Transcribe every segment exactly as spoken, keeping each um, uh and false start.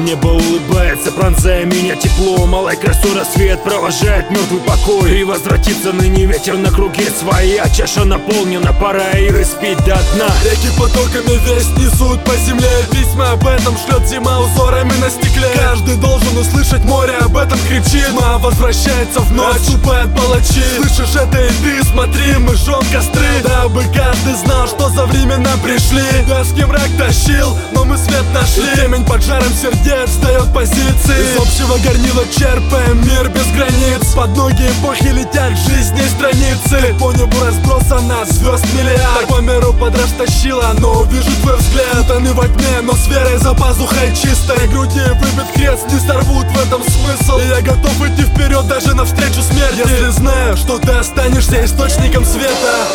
небо улыбается, пронзая меня теплом. Малой красу рассвет провожает мертвый покой. И возвратится ныне ветер на круги своя. Чаша наполнена, пора и распить до дна. Реки потоками весь несут по земле. Письма об этом шлет зима узорами на стекле. Каждый должен услышать, море об этом кричит. Тьма возвращается в ночь, отступают палачи. Слышишь это и ты, смотри, мы жжем костры. Дабы каждый знал, что за времена пришли. Вязкий мрак тащил, но мы свет нашли. И темень под жаром сердец дает позиции. Из общего горнила черпаем мир без границ. Под ноги эпохи летят жизни страницы. По небу разбросано звезд миллиард. Так по миру подраж тащила, но увижу твой взгляд. Они во тьме, но с верой за пазухой чистой. Груди выбит крест, не сорвут в этом смысл. И я готов идти вперед даже навстречу смерти, если знаю, что ты останешься источником света.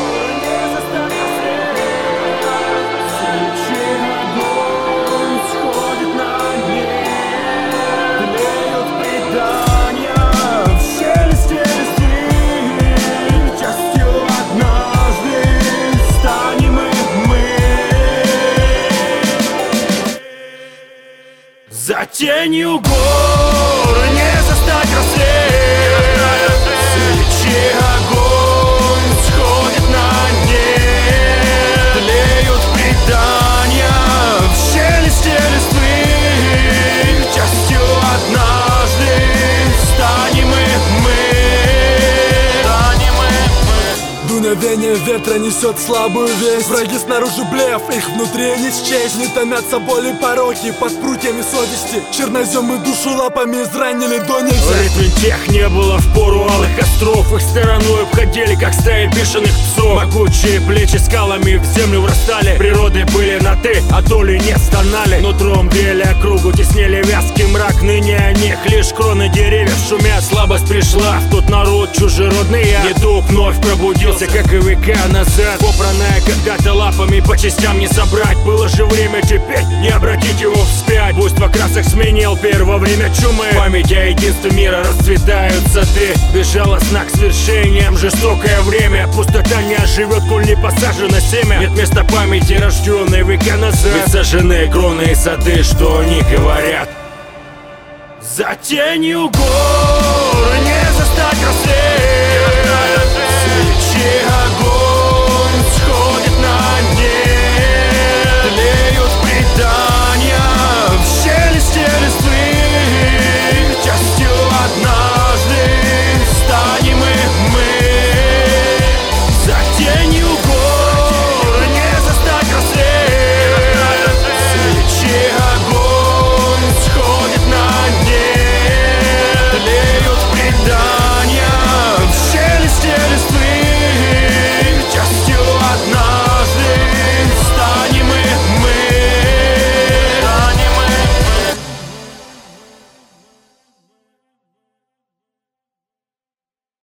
За тенью гор не застать рассвет. Свечи огонь сходит на нет. Тлеют предания в шелесте листвы. Частью однажды станем и мы. Дуновение ветра несет слабую весть. Враги снаружи блеф, их внутри не счесть. Не томятся боли пороки под прутьями совести. Черноземы душу лапами изранили до нельзя. В ритме тех не было впору алых костров. Их стороной обходили, как стаи бешеных псов. Могучие плечи скалами в землю врастали. Природы были на ты, а доли не стонали. Нутром били округу, теснили вязкий мрак. Ныне о них лишь кроны деревьев шумят. Слабость пришла в тот народ чужеродный. Недуг вновь пробудился, как и века назад. Попранная когда-то лапами по частям не собрать. Было же время теперь не обратить его вспять. Пусть в окрасах сменил первое время чумы. Память о единстве мира расцветают сады. Безжалостно к свершениям жестокое время. Пустота не оживет, коль не посажено семя. Нет места памяти, рожденной века назад. Ведь сожжены кроны и сады, что они говорят. За тенью гор